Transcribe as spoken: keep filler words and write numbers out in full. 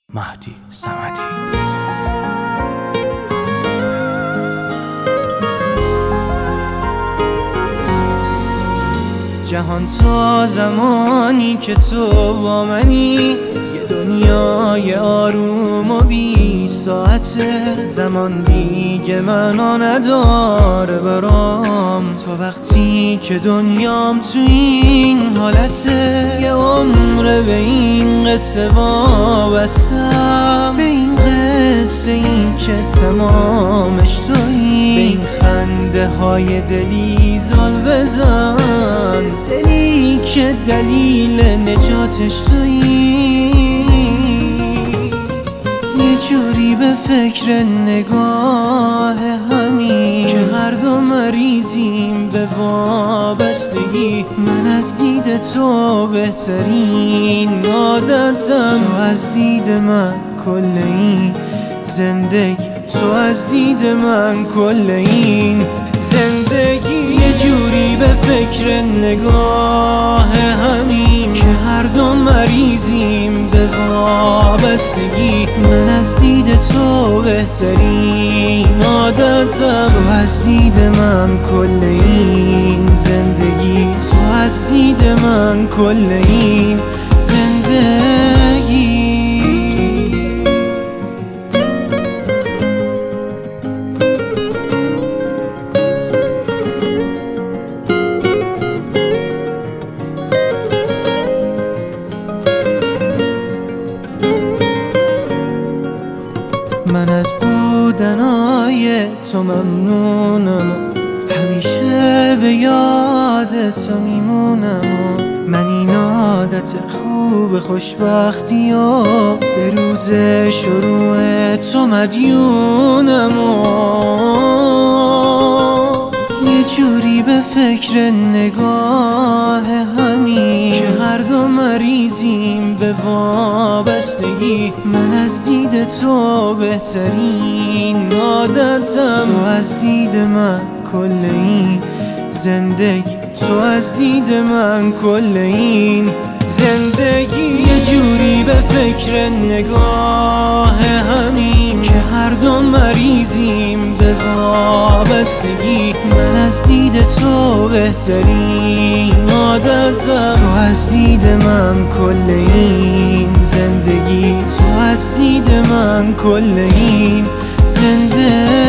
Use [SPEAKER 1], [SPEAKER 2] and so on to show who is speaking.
[SPEAKER 1] مهدی صمدی. جهان تا زمانی که تو با منی، یه دنیای آروم و بی ساعته. زمان دیگه معنا نداره برام، تا وقتی که دنیام تو این حالته. یه عمر به این قصه وابستم، به این قصه این که تمامش تویی. به این خنده های دلی زل بزن، دلی که دلیل نجاتش تویی. یه جوری به فکر نگاه همین که هر دو مریضیم به وابستگی. من از دید تو بهترین عادتم، تو از دید من کل این زندگی. تو از دید من کل این زندگی. یه جوری به فکر نگاه همین که هر دو مریضیم به وابستگی. من از دید تو بهترین عادتم، تو از دید من کل این زندگی. تو از دید من کل این زندگی. من از بودنای تو ممنونم، همیشه به یاد تو میمونم. من این عادت خوب خوشبختی و به روز شروع تو مدیونم. یه جوری به فکر نگاه همین که هر دو مریضیم به وابستگی. من از دید تو بهترین عادتم، تو از دید من کل این زندگی. تو از دید من کل این زندگی. یه جوری به فکر نگاه همین که هر دو مریضیم به وابستگی. من از دید تو بهترین عادتم، تو از دید من کل این زندگی. تو از دید من کل این زندگی.